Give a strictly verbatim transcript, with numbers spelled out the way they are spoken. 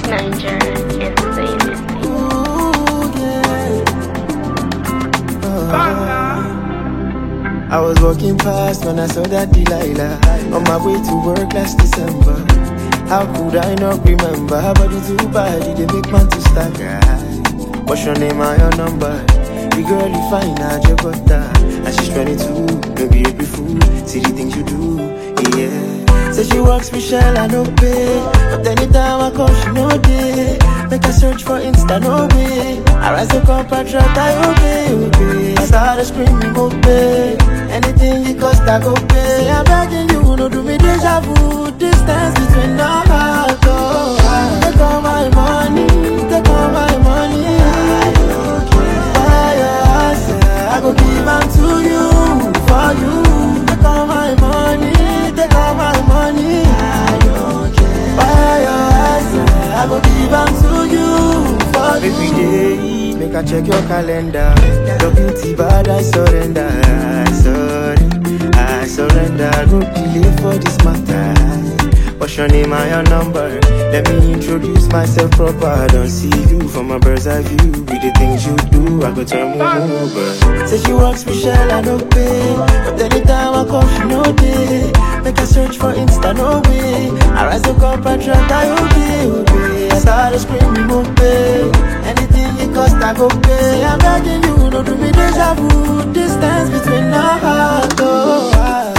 Niger is famous. Ooh, yeah. Oh. I was walking past when I saw that Delilah on my way to work last December. How could I not remember? Her body too bad, they make man to stagger. What's your name and your number? The girl you find out your butter, and she's twenty-two, maybe a fool. See the things you do, yeah. Say she works Michelle, I no pay, but anytime I come, she no day. Make a search for Insta, no way. I rise up, compatriot, I obey, obey. I started screaming, obey. Anything it cost, I go pay. Say I'm begging you, no do me deja vu. Distance between our hearts, oh. Take all my money, take all my money. Buy your house, I go give them to you, for you. Take all my money, take all my money. Buy your house, I go give them to you, for you. Every day, make I check your calendar. Your beauty bad, I surrender, I surrender, I surrender. No delay for this matter. What's your name and your number? Let me introduce myself proper. I don't see you from a bird's eye view. With the things you do, I go turn move over. Say she works Michelle, I don't pay, but anytime I come, she no day. Make a search for Insta, no way. I rise up, compatriot, I obey, obey. I started screaming, obey. Anything it cost, I go pay. Say I'm begging you, no do me deja vu. Distance between our hearts, oh.